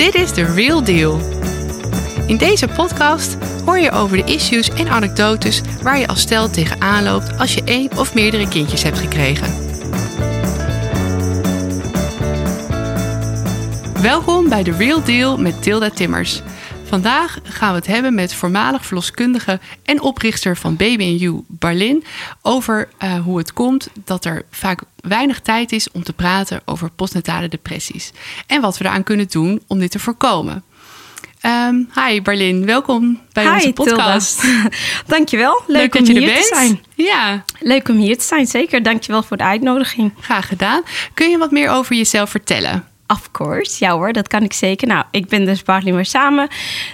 Dit is The Real Deal. In deze podcast hoor je over de issues en anekdotes waar je als stel tegenaan loopt als je 1 of meerdere kindjes hebt gekregen. Welkom bij The Real Deal met Tilda Timmers. Vandaag gaan we het hebben met voormalig verloskundige en oprichter van Baby&You, Barlin, over hoe het komt dat er vaak weinig tijd is om te praten over postnatale depressies. En wat we eraan kunnen doen om dit te voorkomen. Hi Barlin, welkom bij onze podcast. Dankjewel, leuk om hier te zijn. Ja. Leuk om hier te zijn, zeker. Dankjewel voor de uitnodiging. Graag gedaan. Kun je wat meer over jezelf vertellen? Of course, ja hoor, dat kan ik zeker. Nou, ik ben dus Barlin Marsame,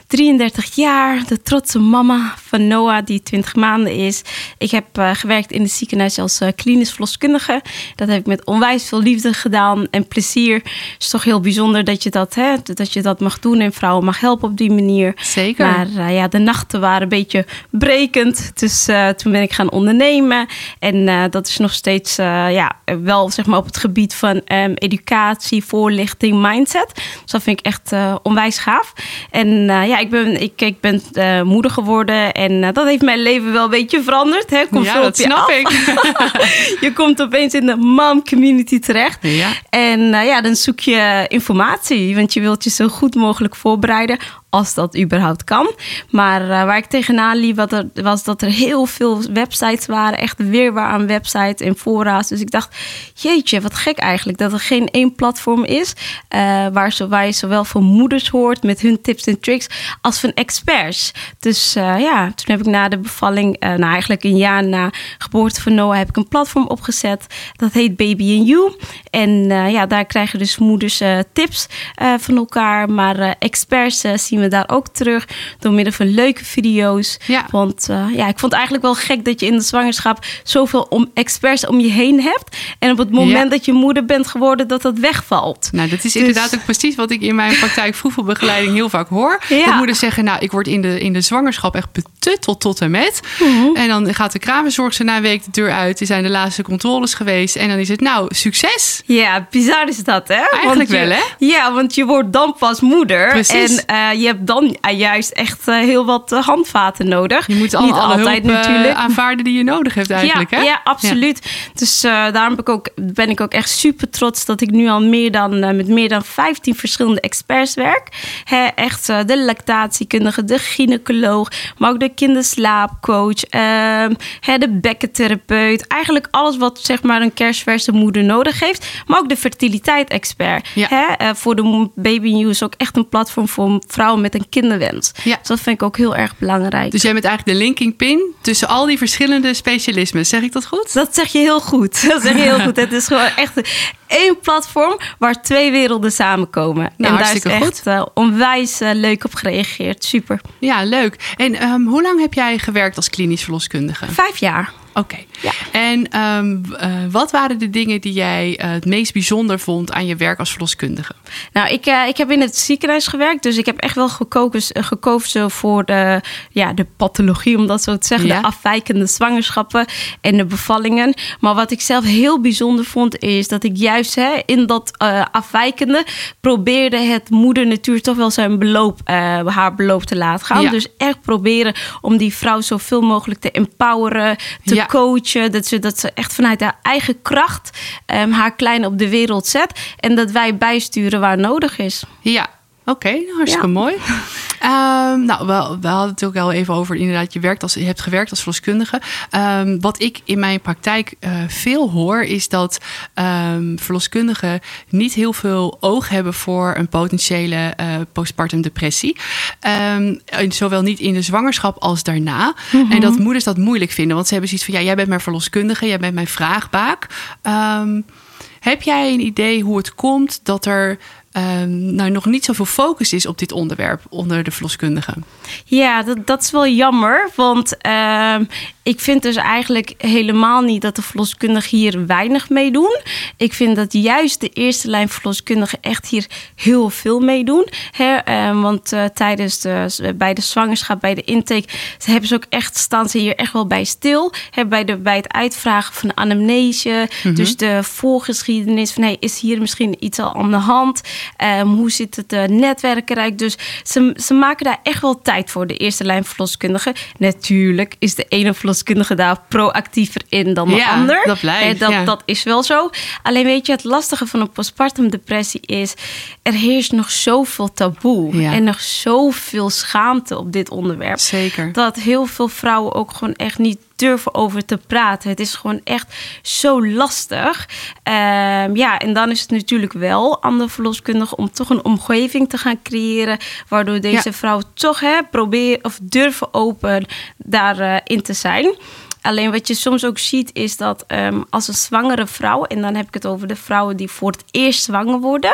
33 jaar, de trotse mama van Noah die 20 maanden is. Ik heb gewerkt in het ziekenhuis als klinisch verloskundige. Dat heb ik met onwijs veel liefde gedaan en plezier. Het is toch heel bijzonder dat je dat mag doen en vrouwen mag helpen op die manier. Zeker. Maar de nachten waren een beetje brekend, dus toen ben ik gaan ondernemen. En dat is nog steeds wel zeg maar op het gebied van educatie, voorlichting, mindset. Dus dat vind ik echt onwijs gaaf. En ik ben moeder geworden en dat heeft mijn leven wel een beetje veranderd. Hè? Dat snap ik. Je komt opeens in de mom community terecht. Ja. En dan zoek je informatie, want je wilt je zo goed mogelijk voorbereiden als dat überhaupt kan. Maar waar ik tegenaan liep, was dat er heel veel websites waren. Echt weerwaar aan websites en fora's. Dus ik dacht, jeetje, wat gek eigenlijk. Dat er geen één platform is waar je zowel van moeders hoort met hun tips en tricks als van experts. Dus toen heb ik na de bevalling, eigenlijk een jaar na geboorte van Noah, heb ik een platform opgezet. Dat heet Baby&You. En daar krijgen dus moeders tips van elkaar. Maar experts zien we daar ook terug door middel van leuke video's. Ja. Want ik vond het eigenlijk wel gek dat je in de zwangerschap zoveel experts om je heen hebt. En op het moment dat je moeder bent geworden, dat wegvalt. Nou, dat is inderdaad ook precies wat ik in mijn praktijk vroegvoelbegeleiding heel vaak hoor. Ja. Dat moeders zeggen, nou, ik word in de zwangerschap echt betutteld tot en met. Mm-hmm. En dan gaat de kramenzorgster na een week de deur uit. Er zijn de laatste controles geweest. En dan is het, nou, succes. Ja, bizar is dat, hè? Eigenlijk wel, hè? Ja, want je wordt dan pas moeder. Precies. En je hebt dan juist echt heel wat handvaten nodig. Je moet niet altijd natuurlijk aanvaarden die je nodig hebt eigenlijk, hè? Ja, absoluut. Ja. Dus daarom ben ik ook echt super trots dat ik nu al met meer dan 15 verschillende experts werk. Echt de lactatiekundige, de gynaecoloog, maar ook de kinderslaapcoach, de bekkentherapeut. Eigenlijk alles wat zeg maar een kerstverse moeder nodig heeft. Maar ook de fertiliteit-expert. Ja. Voor de Baby&You is ook echt een platform voor vrouwen met een kinderwens. Ja. Dus dat vind ik ook heel erg belangrijk. Dus jij bent eigenlijk de linking pin tussen al die verschillende specialismen. Zeg ik dat goed? Dat zeg je heel goed. Het is gewoon echt één platform waar 2 werelden samenkomen. Nou, en daar is echt onwijs leuk op gereageerd. Super. Ja, leuk. En hoe lang heb jij gewerkt als klinisch verloskundige? 5 jaar. Oké. Ja. En wat waren de dingen die jij het meest bijzonder vond aan je werk als verloskundige? Nou, ik heb in het ziekenhuis gewerkt. Dus ik heb echt wel gekozen voor de pathologie, om dat zo te zeggen. Ja. De afwijkende zwangerschappen en de bevallingen. Maar wat ik zelf heel bijzonder vond, is dat ik juist in dat afwijkende probeerde het moeder natuurlijk toch wel haar beloop te laten gaan. Ja. Dus echt proberen om die vrouw zoveel mogelijk te empoweren, te coachen. Dat ze echt vanuit haar eigen kracht haar kleine op de wereld zet. En dat wij bijsturen waar nodig is. Ja, oké, hartstikke mooi. We hadden het ook al even over, inderdaad, je hebt gewerkt als verloskundige. Wat ik in mijn praktijk veel hoor, is dat verloskundigen niet heel veel oog hebben voor een potentiële postpartum depressie. Zowel niet in de zwangerschap als daarna. Mm-hmm. En dat moeders dat moeilijk vinden, want ze hebben zoiets van, jij bent mijn verloskundige, jij bent mijn vraagbaak. Heb jij een idee hoe het komt dat er nog niet zoveel focus is op dit onderwerp onder de verloskundigen? Ja, dat is wel jammer. Want ik vind dus eigenlijk helemaal niet dat de verloskundigen hier weinig mee doen. Ik vind dat juist de eerste lijn verloskundigen echt hier heel veel mee doen. Want tijdens bij de zwangerschap, bij de intake, staan ze hier echt wel bij stil. Bij het uitvragen van de anamnese. Mm-hmm. Dus de voorgeschiedenis van, is hier misschien iets al aan de hand? Hoe zit het netwerkenrijk? Dus ze maken daar echt wel tijd voor, de eerste lijn verloskundige. Natuurlijk is de ene verloskundige daar proactiever in dan de ander. Dat blijft. Dat is wel zo. Alleen weet je, het lastige van een postpartum depressie is, er heerst nog zoveel taboe en nog zoveel schaamte op dit onderwerp. Zeker. Dat heel veel vrouwen ook gewoon echt niet durven over te praten. Het is gewoon echt zo lastig. En dan is het natuurlijk wel aan de verloskundige om toch een omgeving te gaan creëren, waardoor deze vrouw toch proberen of durven open daarin te zijn. Alleen wat je soms ook ziet is dat als een zwangere vrouw, en dan heb ik het over de vrouwen die voor het eerst zwanger worden,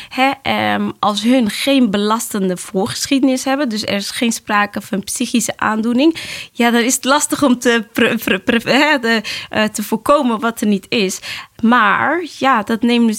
als hun geen belastende voorgeschiedenis hebben, dus er is geen sprake van psychische aandoening, dan is het lastig om te voorkomen wat er niet is. Maar dat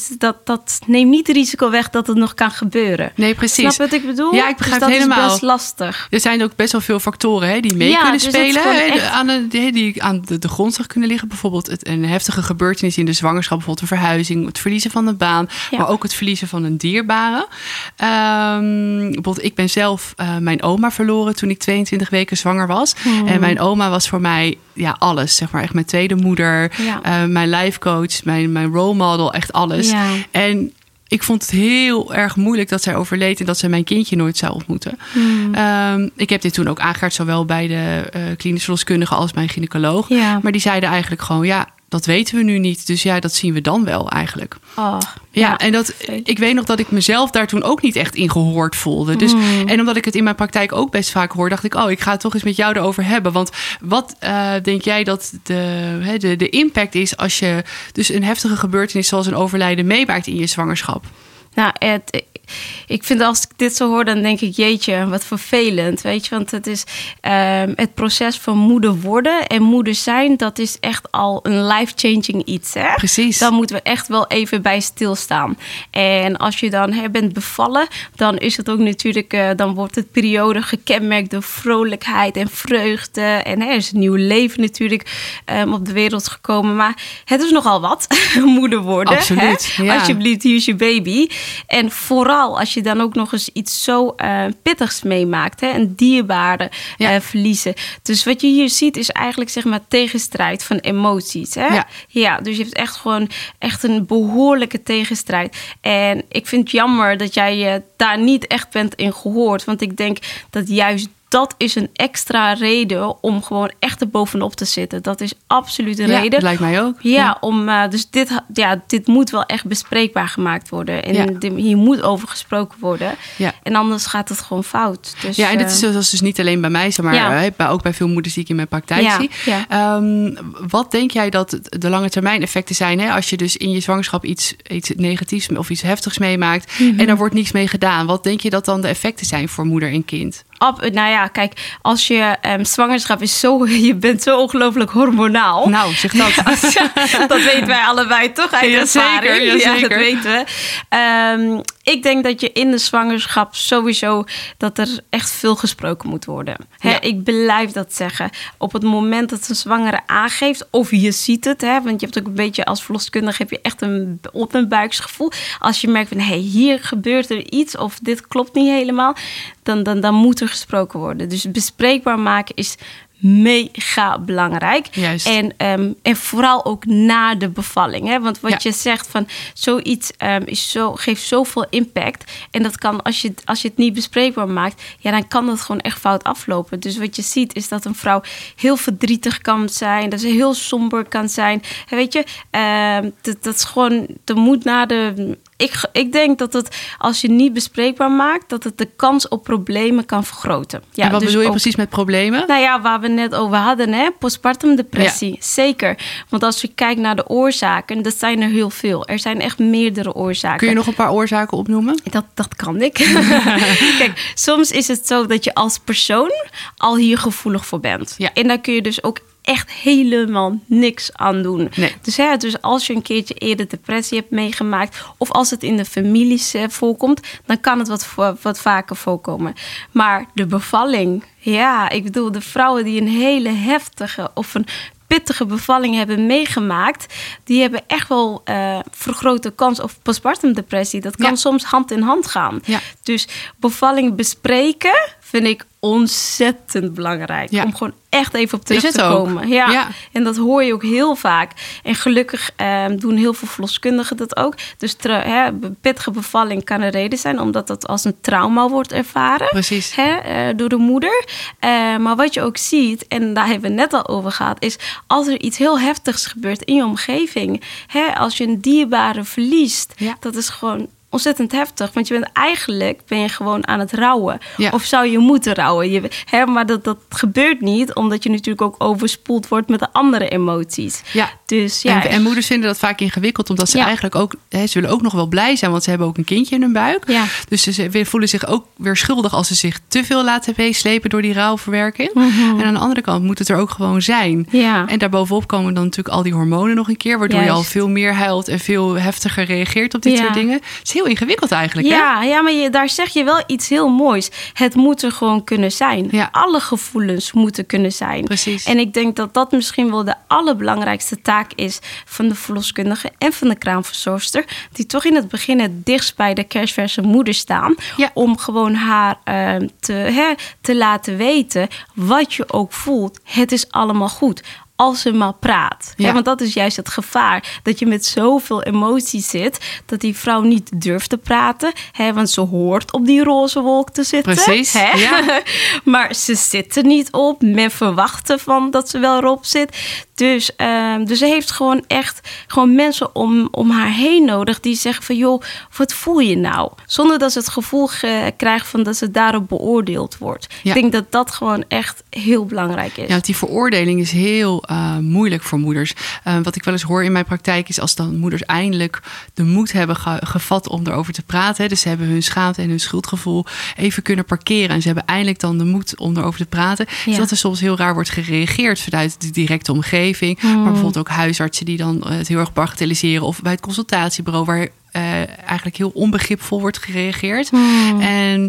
neemt niet het risico weg dat het nog kan gebeuren. Nee, precies. Snap wat ik bedoel? Ja, ik begrijp dus dat helemaal. is best lastig. Er zijn ook best wel veel factoren die mee kunnen spelen. Die aan de grondslag kunnen liggen. Bijvoorbeeld een heftige gebeurtenis in de zwangerschap. Bijvoorbeeld een verhuizing, het verliezen van een baan. Ja. Maar ook het verliezen van een dierbare. Bijvoorbeeld, ik ben zelf mijn oma verloren toen ik 22 weken zwanger was. En mijn oma was voor mij alles. Zeg maar echt mijn tweede moeder. Ja. Mijn life coach, mijn role model, echt alles. Ja. En ik vond het heel erg moeilijk dat zij overleed en dat zij mijn kindje nooit zou ontmoeten. Ik heb dit toen ook aangekaart, zowel bij de klinisch verloskundige als mijn gynaecoloog. Ja. Maar die zeiden eigenlijk gewoon, dat weten we nu niet. Dus dat zien we dan wel eigenlijk. En ik weet nog dat ik mezelf daar toen ook niet echt in gehoord voelde. Dus, en omdat ik het in mijn praktijk ook best vaak hoor, dacht ik, ik ga het toch eens met jou erover hebben. Want wat denk jij dat de impact is als je dus een heftige gebeurtenis zoals een overlijden meemaakt in je zwangerschap? Nou, ik vind als ik dit zo hoor, dan denk ik, jeetje, wat vervelend. Weet je, want het is het proces van moeder worden en moeder zijn, dat is echt al een life-changing iets. Hè? Precies. Dan moeten we echt wel even bij stilstaan. En als je dan bent bevallen, dan is het ook natuurlijk, dan wordt het periode gekenmerkt door vrolijkheid en vreugde. En er is een nieuw leven natuurlijk op de wereld gekomen. Maar het is nogal wat, moeder worden. Absoluut. Hè? Ja. Alsjeblieft, hier is je baby. En vooral als je dan ook nog eens iets zo pittigs meemaakt, een dierbare verliezen. Dus wat je hier ziet is eigenlijk zeg maar tegenstrijd van emoties. Hè? Ja, dus je hebt echt gewoon een behoorlijke tegenstrijd. En ik vind het jammer dat jij daar niet echt bent in gehoord. Want ik denk dat juist dat is een extra reden om gewoon echt er bovenop te zitten. Dat is absoluut een reden. Dat lijkt mij ook. Dus dit moet wel echt bespreekbaar gemaakt worden. En hier moet over gesproken worden. Ja. En anders gaat het gewoon fout. Dus, en dit is dus niet alleen bij mij, maar ook bij veel moeders die ik in mijn praktijk zie. Ja. Wat denk jij dat de lange termijn effecten zijn? Als je dus in je zwangerschap iets negatiefs of iets heftigs meemaakt en er wordt niks mee gedaan. Wat denk je dat dan de effecten zijn voor moeder en kind? Kijk, als je zwangerschap is je bent zo ongelooflijk hormonaal. Nou, zeg dat. Dat weten wij allebei toch uit ervaring. Zeker. Dat weten we. Ik denk dat je in de zwangerschap sowieso dat er echt veel gesproken moet worden. Ik blijf dat zeggen. Op het moment dat een zwangere aangeeft, of je ziet het, want je hebt ook een beetje als verloskundige heb je echt een onderbuiksgevoel. Als je merkt van hier gebeurt er iets of dit klopt niet helemaal, dan moet er gesproken worden. Dus bespreekbaar maken is mega belangrijk. Juist. En vooral ook na de bevalling. Hè? Want wat je zegt van zoiets geeft zoveel impact. En dat kan, als je het niet bespreekbaar maakt, dan kan dat gewoon echt fout aflopen. Dus wat je ziet is dat een vrouw heel verdrietig kan zijn, dat ze heel somber kan zijn. En weet je, dat is gewoon, er moet na de. Ik denk dat het, als je niet bespreekbaar maakt, dat het de kans op problemen kan vergroten. En wat bedoel je precies met problemen? Waar we net over hadden, postpartum depressie. Ja. Zeker. Want als je kijkt naar de oorzaken, dat zijn er heel veel. Er zijn echt meerdere oorzaken. Kun je nog een paar oorzaken opnoemen? Dat kan ik. Kijk, soms is het zo dat je als persoon al hier gevoelig voor bent. Ja. En dan kun je dus ook echt helemaal niks aan doen. Nee. Dus als je een keertje eerder depressie hebt meegemaakt, of als het in de families voorkomt, dan kan het wat vaker voorkomen. Maar de bevalling, ik bedoel, de vrouwen die een hele heftige of een pittige bevalling hebben meegemaakt, die hebben echt wel vergrote kans op postpartum depressie. Dat kan soms hand in hand gaan. Ja. Dus bevalling bespreken vind ik ontzettend belangrijk. Ja. Om gewoon echt even op terug te komen. Ja. En dat hoor je ook heel vaak. En gelukkig doen heel veel verloskundigen dat ook. Dus pittige bevalling kan een reden zijn, omdat dat als een trauma wordt ervaren. Precies. Door de moeder. Maar wat je ook ziet, en daar hebben we net al over gehad, is als er iets heel heftigs gebeurt in je omgeving. Als je een dierbare verliest, dat is gewoon ontzettend heftig, want ben je gewoon aan het rouwen. Ja. Of zou je moeten rouwen. Maar dat gebeurt niet, omdat je natuurlijk ook overspoeld wordt met de andere emoties. Ja. Dus, en moeders vinden dat vaak ingewikkeld, omdat ze eigenlijk ook, ze willen ook nog wel blij zijn, want ze hebben ook een kindje in hun buik. Ja. Dus ze voelen zich ook weer schuldig als ze zich te veel laten meeslepen door die rouwverwerking. Mm-hmm. En aan de andere kant moet het er ook gewoon zijn. Ja. En daarbovenop komen dan natuurlijk al die hormonen nog een keer, waardoor je al veel meer huilt en veel heftiger reageert op dit soort dingen. Het is heel ingewikkeld eigenlijk. Ja, maar daar zeg je wel iets heel moois. Het moet er gewoon kunnen zijn. Ja. Alle gevoelens moeten kunnen zijn. Precies. En ik denk dat dat misschien wel de allerbelangrijkste taak is van de verloskundige en van de kraamverzorgster, die toch in het begin het dichtst bij de kerstverse moeder staan, om gewoon haar te laten weten wat je ook voelt. Het is allemaal goed. Als ze maar praat. Ja. Want dat is juist het gevaar. Dat je met zoveel emoties zit, dat die vrouw niet durft te praten. Want ze hoort op die roze wolk te zitten. Precies. Ja. Maar ze zit er niet op. Men verwacht ervan dat ze wel erop zit. Dus ze heeft gewoon echt mensen om haar heen nodig die zeggen van, joh, wat voel je nou? Zonder dat ze het gevoel krijgt van dat ze daarop beoordeeld wordt. Ja. Ik denk dat dat gewoon echt heel belangrijk is. Ja, want die veroordeling is heel moeilijk voor moeders. Wat ik wel eens hoor in mijn praktijk is, als dan moeders eindelijk de moed hebben gevat om erover te praten. Dus ze hebben hun schaamte en hun schuldgevoel even kunnen parkeren. En ze hebben eindelijk dan de moed om erover te praten. Ja. Dus dat er soms heel raar wordt gereageerd vanuit de directe omgeving. Maar bijvoorbeeld ook huisartsen die dan het heel erg bagatelliseren. Of bij het consultatiebureau waar eigenlijk heel onbegripvol wordt gereageerd. En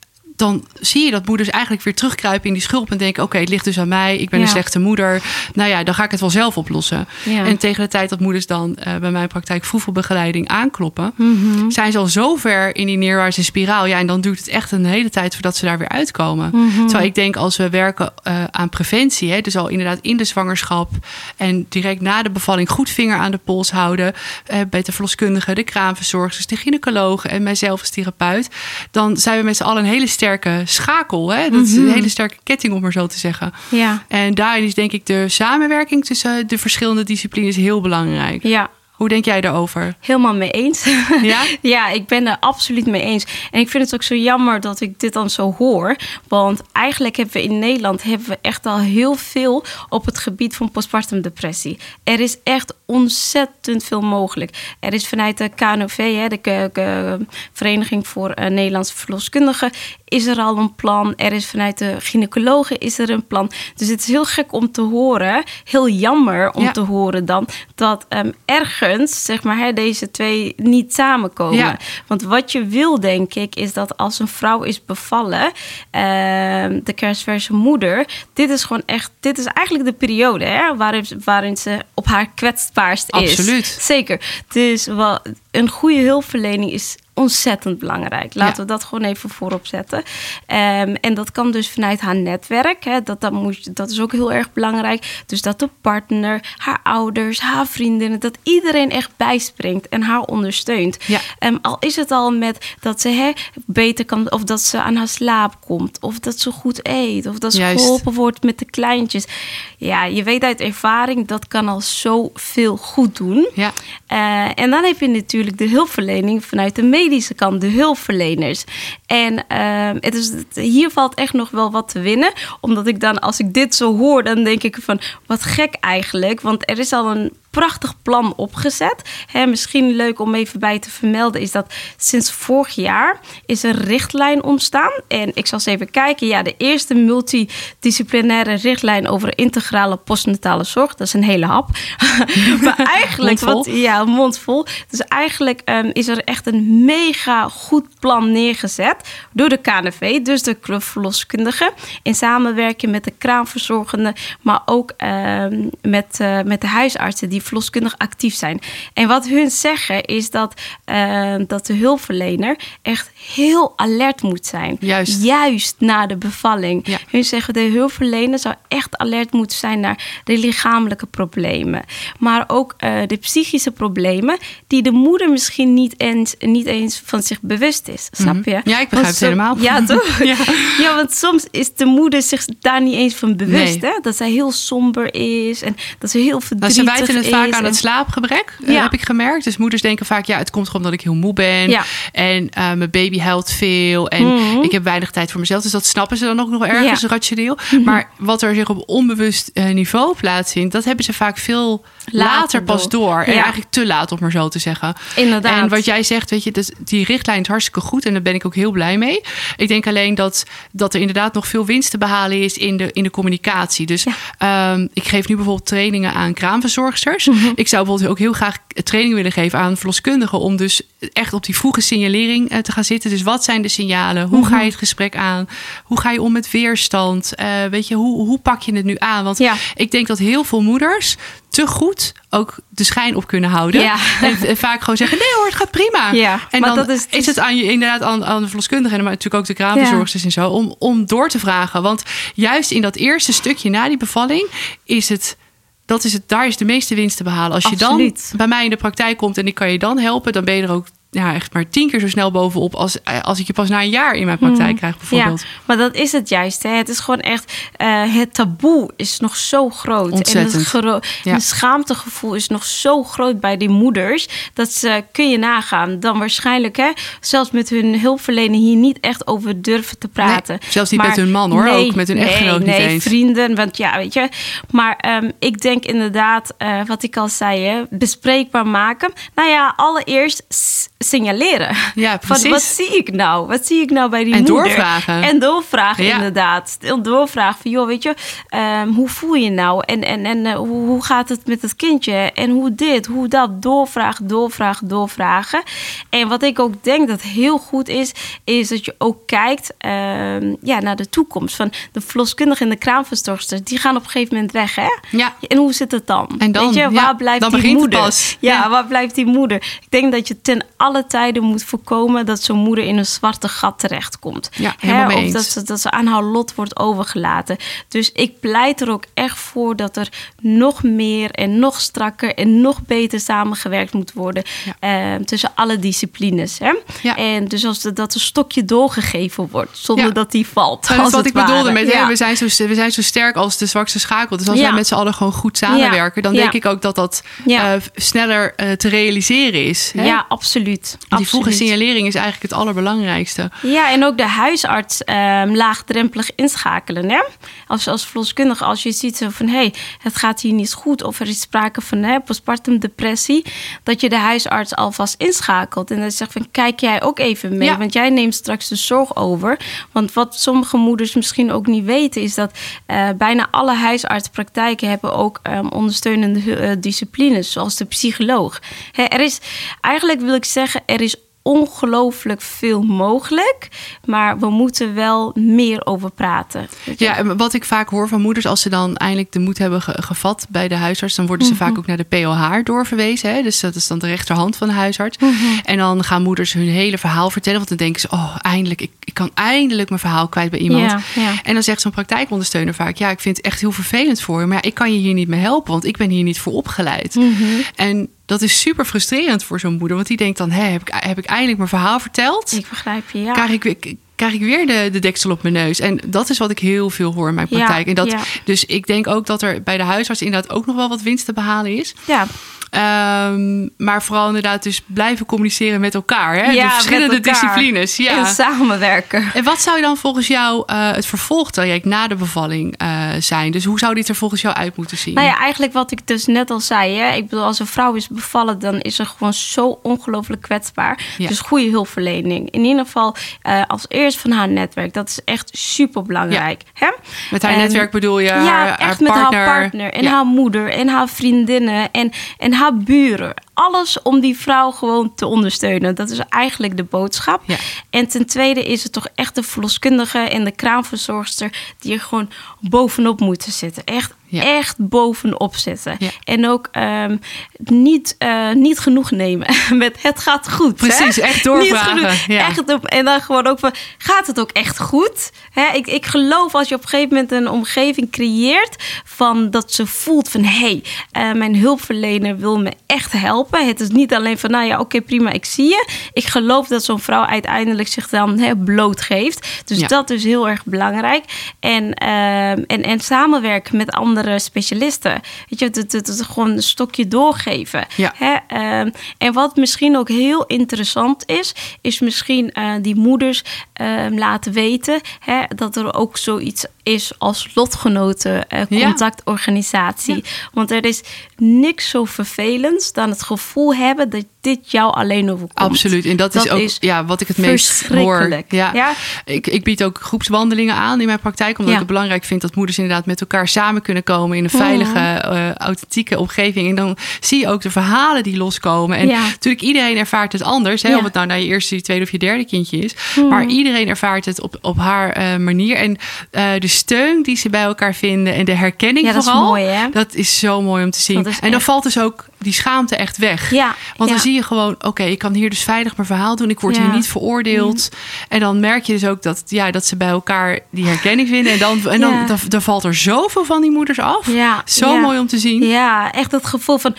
dan zie je dat moeders eigenlijk weer terugkruipen in die schulp en denken, oké, het ligt dus aan mij, ik ben een slechte moeder. Nou ja, dan ga ik het wel zelf oplossen. Ja. En tegen de tijd dat moeders dan bij mijn praktijk vroegvulbegeleiding aankloppen, zijn ze al zo ver in die neerwaartse spiraal. Ja, en dan duurt het echt een hele tijd voordat ze daar weer uitkomen. Terwijl ik denk, als we werken aan preventie, dus al inderdaad in de zwangerschap en direct na de bevalling goed vinger aan de pols houden, bij de verloskundige, de kraamverzorgers, de gynaecologen en mijzelf als therapeut, dan zijn we met z'n allen een hele sterke schakel. Dat is een hele sterke ketting, om maar zo te zeggen. Ja. En daarin is denk ik de samenwerking tussen de verschillende disciplines heel belangrijk. Ja. Hoe denk jij daarover? Helemaal mee eens. Ja? Ja, ik ben er absoluut mee eens. En ik vind het ook zo jammer dat ik dit dan zo hoor. Want eigenlijk hebben we in Nederland echt al heel veel op het gebied van postpartum depressie. Er is echt ontzettend veel mogelijk. Er is vanuit de KNOV, de Vereniging voor Nederlandse Verloskundigen, is er al een plan. Er is vanuit de gynaecologen is er een plan. Dus het is heel gek om te horen, heel jammer om te horen dan, dat ergens, zeg maar, deze twee niet samenkomen. Ja. Want wat je wil, denk ik, is dat als een vrouw is bevallen, de kerstverse moeder, dit is eigenlijk de periode waarin ze op haar kwetsbaarst is. Absoluut. Zeker. Dus een goede hulpverlening is ontzettend belangrijk. Laten we dat gewoon even voorop zetten. En dat kan dus vanuit haar netwerk. Dat is ook heel erg belangrijk. Dus dat de partner, haar ouders, haar vriendinnen, dat iedereen echt bijspringt en haar ondersteunt. Ja. Al is het al met dat ze beter kan, of dat ze aan haar slaap komt, of dat ze goed eet, of dat ze geholpen wordt met de kleintjes. Ja, je weet uit ervaring, dat kan al zoveel goed doen. Ja. En dan heb je natuurlijk de hulpverlening vanuit de medische kant, de hulpverleners. En hier valt echt nog wel wat te winnen. Omdat ik dan, als ik dit zo hoor, dan denk ik van, wat gek eigenlijk. Want er is al prachtig plan opgezet. Misschien leuk om even bij te vermelden is dat sinds vorig jaar is een richtlijn ontstaan. En ik zal eens even kijken. Ja, de eerste multidisciplinaire richtlijn over integrale postnatale zorg. Dat is een hele hap. Maar eigenlijk... mondvol. Dus eigenlijk is er echt een mega goed plan neergezet door de KNV, dus de verloskundigen, in samenwerking met de kraamverzorgenden, maar ook met de huisartsen die verloskundig actief zijn. En wat hun zeggen is dat de hulpverlener echt heel alert moet zijn. Juist na de bevalling. Ja. Hun zeggen de hulpverlener zou echt alert moeten zijn naar de lichamelijke problemen. Maar ook de psychische problemen die de moeder misschien niet eens van zich bewust is. Snap je? Ja, ik begrijp het helemaal. Ja, toch? Ja, want soms is de moeder zich daar niet eens van bewust. Hè? Dat zij heel somber is en dat ze heel verdrietig is. Ze wijten het vaak aan het slaapgebrek, heb ik gemerkt. Dus moeders denken vaak, het komt gewoon omdat ik heel moe ben. Ja. En mijn baby huilt veel. En ik heb weinig tijd voor mezelf. Dus dat snappen ze dan ook nog ergens rationeel. Maar wat er zich op onbewust niveau plaatsvindt, dat hebben ze vaak veel later pas door. En eigenlijk te laat, om maar zo te zeggen. Inderdaad. En wat jij zegt, weet je, dus die richtlijn is hartstikke goed. En daar ben ik ook heel blij mee. Ik denk alleen dat er inderdaad nog veel winst te behalen is in de communicatie. Dus ik geef nu bijvoorbeeld trainingen aan kraamverzorgsters. Ik zou bijvoorbeeld ook heel graag training willen geven aan verloskundigen om dus echt op die vroege signalering te gaan zitten. Dus wat zijn de signalen? Hoe ga je het gesprek aan? Hoe ga je om met weerstand? Weet je, hoe pak je het nu aan? Want ik denk dat heel veel moeders te goed ook de schijn op kunnen houden. Ja. En vaak gewoon zeggen, nee hoor, het gaat prima. Ja, en dan dat is het aan je inderdaad aan de verloskundige en maar natuurlijk ook de kraamverzorgsters en zo, om door te vragen. Want juist in dat eerste stukje na die bevalling daar is de meeste winst te behalen. Als je dan bij mij in de praktijk komt en ik kan je dan helpen, dan ben je er ook echt maar 10 keer zo snel bovenop als ik je pas na een jaar in mijn praktijk krijg, bijvoorbeeld. Ja, maar dat is het juist. Hè. Het is gewoon echt, het taboe is nog zo groot. Ontzettend. En het schaamtegevoel is nog zo groot bij die moeders, dat kun je nagaan. Dan waarschijnlijk, zelfs met hun hulpverlening hier niet echt over durven te praten. Nee, zelfs niet met hun man, hoor. Ook met hun echtgenoot niet eens. Vrienden, want weet je. Maar ik denk inderdaad, wat ik al zei, bespreekbaar maken. Nou ja, allereerst signaleren. Ja, precies. Wat zie ik nou? Wat zie ik nou bij die moeder? En doorvragen, inderdaad. Doorvragen van, joh, weet je, hoe voel je nou? En hoe gaat het met het kindje? En hoe dit, hoe dat? Doorvragen. En wat ik ook denk dat heel goed is dat je ook kijkt naar de toekomst. Van de verloskundigen en de kraamverzorgsters, die gaan op een gegeven moment weg, hè? Ja. En hoe zit het dan? En dan, weet je, waar blijft dan die moeder? Pas. Ja, waar blijft die moeder? Ik denk dat je ten alle tijden moet voorkomen dat zo'n moeder in een zwarte gat terechtkomt. Ja, helemaal mee eens. Of dat ze aan haar lot wordt overgelaten. Dus ik pleit er ook echt voor dat er nog meer en nog strakker en nog beter samengewerkt moet worden tussen alle disciplines. Hè? Ja. En dus dat een stokje doorgegeven wordt, zonder dat die valt. Dat is wat ik bedoelde met we zijn zo sterk als de zwakste schakel. Dus als wij met z'n allen gewoon goed samenwerken, dan denk ik ook dat sneller te realiseren is. Hè? Ja, absoluut. Die vroege signalering is eigenlijk het allerbelangrijkste. Ja, en ook de huisarts laagdrempelig inschakelen. Hè? Als verloskundige, als je ziet van het gaat hier niet goed of er is sprake van postpartum depressie, dat je de huisarts alvast inschakelt. En dan zegt van kijk jij ook even mee, want jij neemt straks de zorg over. Want wat sommige moeders misschien ook niet weten, is dat bijna alle huisartspraktijken hebben ook ondersteunende disciplines, zoals de psycholoog. Eigenlijk wil ik zeggen, er is ongelooflijk veel mogelijk, maar we moeten wel meer over praten. Ja, wat ik vaak hoor van moeders, als ze dan eindelijk de moed hebben gevat bij de huisarts, dan worden ze vaak ook naar de POH doorverwezen. Hè? Dus dat is dan de rechterhand van de huisarts. En dan gaan moeders hun hele verhaal vertellen, want dan denken ze, eindelijk, ik kan eindelijk mijn verhaal kwijt bij iemand. Ja. En dan zegt zo'n praktijkondersteuner vaak, ik vind het echt heel vervelend voor je, maar ik kan je hier niet mee helpen, want ik ben hier niet voor opgeleid. En dat is super frustrerend voor zo'n moeder. Want die denkt dan, heb ik eindelijk mijn verhaal verteld? Ik begrijp je, ja. Krijg ik weer de deksel op mijn neus. En dat is wat ik heel veel hoor in mijn praktijk. Dus ik denk ook dat er bij de huisarts inderdaad ook nog wel wat winst te behalen is. Ja. Maar vooral inderdaad dus blijven communiceren met elkaar. Hè? De verschillende disciplines. Ja. En samenwerken. En wat zou je dan volgens jou het vervolgtraject na de bevalling zijn? Dus hoe zou dit er volgens jou uit moeten zien? Nou ja, eigenlijk wat ik dus net al zei. Hè? Ik bedoel, als een vrouw is bevallen, dan is ze gewoon zo ongelooflijk kwetsbaar. Ja. Dus goede hulpverlening. In ieder geval als eerst van haar netwerk. Dat is echt super belangrijk. Ja. Hè? Met haar netwerk bedoel je haar echt partner? Met haar partner en haar moeder en haar vriendinnen en haar buren. Alles om die vrouw gewoon te ondersteunen. Dat is eigenlijk de boodschap. Ja. En ten tweede is het toch echt de verloskundige en de kraamverzorgster die er gewoon bovenop moeten zitten. Echt bovenop zitten. Ja. En ook niet genoeg nemen met het gaat goed. Precies, hè? Echt doorvragen. Ja. En dan gewoon ook van, gaat het ook echt goed? Hè? Ik geloof als je op een gegeven moment een omgeving creëert van dat ze voelt van mijn hulpverlener wil me echt helpen. Het is niet alleen van, nou ja, oké, prima, ik zie je. Ik geloof dat zo'n vrouw uiteindelijk zich dan blootgeeft. Dus dat is heel erg belangrijk. En samenwerken met andere specialisten. Weet je, het gewoon een stokje doorgeven. Ja. Hè? En wat misschien ook heel interessant is misschien die moeders laten weten dat er ook zoiets is als lotgenoten contactorganisatie. Ja. Want er is niks zo vervelends dan het gevoel hebben dat dit jou alleen overkomt. Absoluut. En dat is ook wat ik het meest hoor. Ja. Ik bied ook groepswandelingen aan in mijn praktijk, omdat ik het belangrijk vind dat moeders inderdaad met elkaar samen kunnen komen in een veilige, authentieke omgeving. En dan zie je ook de verhalen die loskomen. En natuurlijk, iedereen ervaart het anders. Hè? Of het nou naar je eerste, je tweede of je derde kindje is. Maar iedereen ervaart het op haar manier. En de steun die ze bij elkaar vinden en de herkenning vooral. Dat is mooi, hè? Dat is zo mooi om te zien. En dan valt dus ook die schaamte echt weg. Ja. Want dan zie je gewoon, oké, ik kan hier dus veilig mijn verhaal doen. Ik word hier niet veroordeeld. En dan merk je dus ook dat ze bij elkaar die herkenning vinden. En dan valt er zoveel van die moeders af. Ja. Zo mooi om te zien. Ja, echt het gevoel van...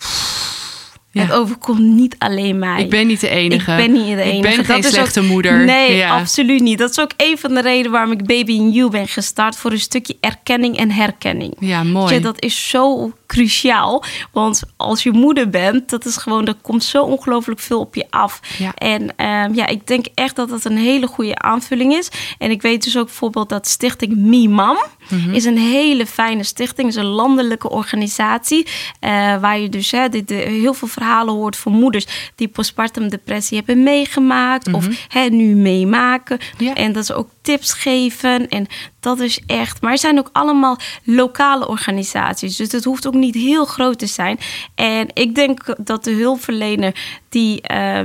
Het overkomt niet alleen mij. Ik ben niet de enige. Ik ben geen slechte moeder. Nee, absoluut niet. Dat is ook een van de redenen waarom ik Baby in You ben gestart. Voor een stukje erkenning en herkenning. Ja, mooi. Dat is zo cruciaal. Want als je moeder bent, er komt zo ongelooflijk veel op je af. Ja. En ik denk echt dat dat een hele goede aanvulling is. En ik weet dus ook bijvoorbeeld dat stichting Me Mom is een hele fijne stichting. Het is een landelijke organisatie. Waar je dus heel veel verhalen hoort van moeders die postpartum depressie hebben meegemaakt. Of nu meemaken. Ja. En dat ze ook tips geven. En dat is echt... Maar er zijn ook allemaal lokale organisaties. Dus het hoeft ook niet heel groot te zijn. En ik denk dat de hulpverlener die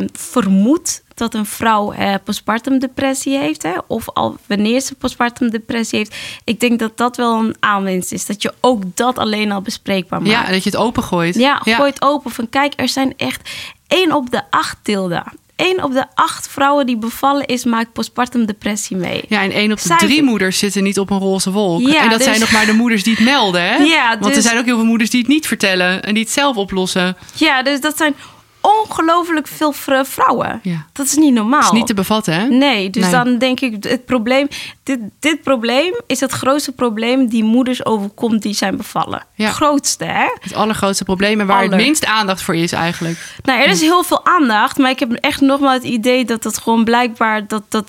vermoedt dat een vrouw postpartum depressie heeft. Of al wanneer ze postpartum depressie heeft. Ik denk dat dat wel een aanwinst is. Dat je ook dat alleen al bespreekbaar maakt. Ja, dat je het open gooit. Ja, gooi het open. Van kijk, er zijn echt 1 op de 8 Tilda. 1 op de 8 vrouwen die bevallen is, maakt postpartum depressie mee. Ja, en 1 op de 3 moeders zitten niet op een roze wolk. Ja, en dat zijn nog maar de moeders die het melden. Hè? Ja, want er zijn ook heel veel moeders die het niet vertellen en die het zelf oplossen. Ja, dus dat zijn ongelooflijk veel vrouwen. Ja. Dat is niet normaal. Dat is niet te bevatten, hè? Nee, dus dan denk ik, het probleem... Dit probleem is het grootste probleem die moeders overkomt die zijn bevallen. Ja. Het grootste, hè? Het allergrootste probleem en waar het minst aandacht voor is eigenlijk. Nou, er is heel veel aandacht, maar ik heb echt nogmaals het idee dat het gewoon blijkbaar...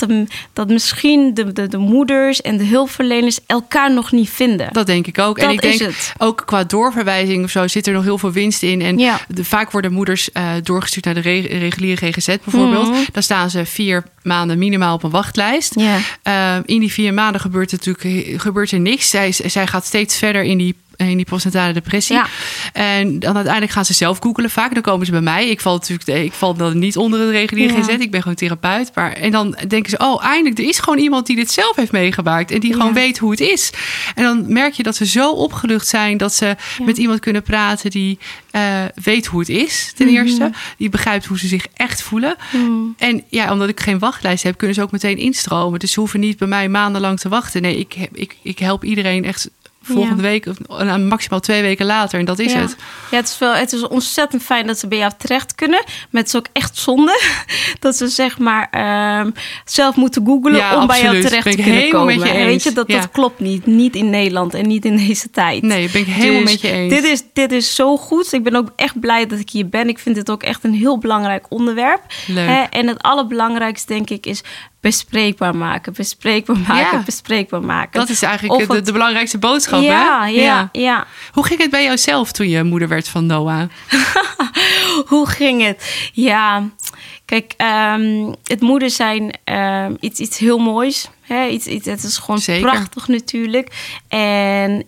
dat misschien de moeders en de hulpverleners elkaar nog niet vinden. Dat denk ik ook. En ik denk ook qua doorverwijzing of zo zit er nog heel veel winst in. En vaak worden moeders doorgestuurd naar de reguliere GGZ bijvoorbeeld. Dan staan ze 4 maanden minimaal op een wachtlijst. In die 4 maanden gebeurt er niks. Zij gaat steeds verder in die postnatale depressie. Ja. En dan uiteindelijk gaan ze zelf googelen vaak. Dan komen ze bij mij. Ik val dan niet onder het reguliere GGZ. Ik ben gewoon therapeut. En dan denken ze, eindelijk, er is gewoon iemand die dit zelf heeft meegemaakt. En die gewoon weet hoe het is. En dan merk je dat ze zo opgelucht zijn dat ze met iemand kunnen praten die weet hoe het is, ten eerste. Die begrijpt hoe ze zich echt voelen. En omdat ik geen wachtlijst heb, kunnen ze ook meteen instromen. Dus ze hoeven niet bij mij maandenlang te wachten. Nee, ik help iedereen echt volgende week, of maximaal 2 weken later. En dat is het. Ja, het is ontzettend fijn dat ze bij jou terecht kunnen. Maar het is ook echt zonde dat ze zeg maar zelf moeten googlen om bij jou terecht te kunnen komen. Met je eens. Weet je, dat klopt niet. Niet in Nederland en niet in deze tijd. Nee, ben ik helemaal met je eens. Dit is zo goed. Ik ben ook echt blij dat ik hier ben. Ik vind dit ook echt een heel belangrijk onderwerp. Leuk. En het allerbelangrijkste, denk ik, is bespreekbaar maken. Bespreekbaar maken. Dat is eigenlijk de belangrijkste boodschap, hè? Ja. Hoe ging het bij jou zelf toen je moeder werd van Noah? Hoe ging het? Ja, kijk, het moeder zijn iets heel moois. Hè? Het is gewoon prachtig natuurlijk. En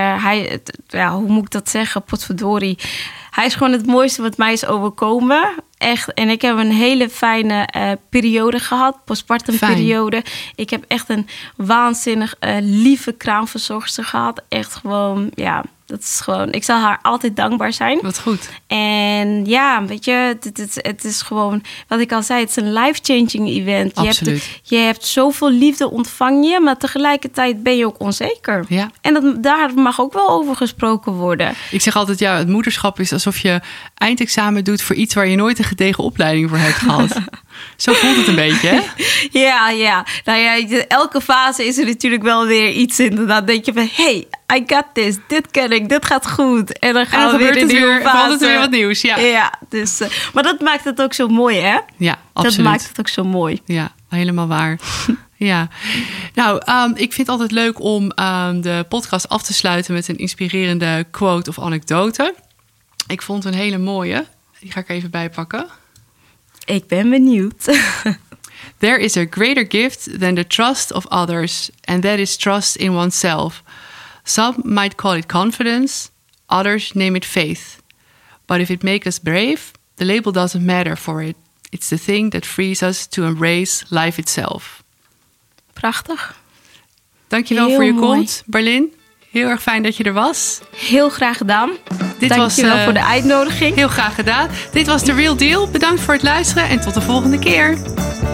hoe moet ik dat zeggen? Potverdorie. Hij is gewoon het mooiste wat mij is overkomen. Echt. En ik heb een hele fijne periode gehad. Postpartum periode. Ik heb echt een waanzinnig lieve kraamverzorgster gehad. Echt gewoon, dat is gewoon... Ik zal haar altijd dankbaar zijn. Wat goed. En ja, weet je, het is gewoon... Wat ik al zei, het is een life-changing event. Absoluut. Je hebt zoveel liefde ontvang je, maar tegelijkertijd ben je ook onzeker. Ja. En daar mag ook wel over gesproken worden. Ik zeg altijd, het moederschap is alsof je eindexamen doet voor iets waar je nooit een gedegen opleiding voor hebt gehad. Zo voelt het een beetje, hè? Ja. Nou ja, elke fase is er natuurlijk wel weer iets in. Dan denk je van, hey, I got this. Dit ken ik, dit gaat goed. En dan gaan we weer in een nieuwe fase. Weer wat nieuws, ja. Dus, maar dat maakt het ook zo mooi, hè? Ja, absoluut. Dat maakt het ook zo mooi. Ja, helemaal waar. Ja. Nou, ik vind het altijd leuk om de podcast af te sluiten met een inspirerende quote of anekdote. Ik vond een hele mooie. Die ga ik even bijpakken. Ik ben benieuwd. There is a greater gift than the trust of others, and that is trust in oneself. Some might call it confidence, others name it faith. But if it makes us brave, the label doesn't matter for it. It's the thing that frees us to embrace life itself. Prachtig. Dankjewel voor je komst, Berlin. Heel erg fijn dat je er was. Heel graag gedaan. Dankjewel voor de uitnodiging. Heel graag gedaan. Dit was The Real Deal. Bedankt voor het luisteren en tot de volgende keer.